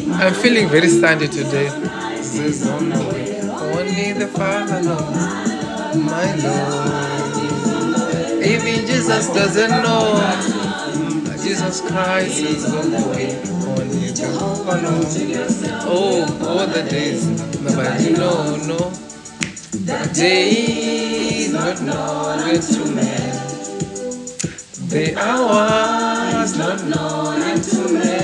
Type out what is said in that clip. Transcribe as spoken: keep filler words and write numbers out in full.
I'm feeling very Sunday today. Says only the Father knows, my Lord. Even Jesus doesn't know. Jesus Christ is on the way. Only the Father knows. Oh, all the days. Nobody know, no. The day is not known to man. The hour is not known to man.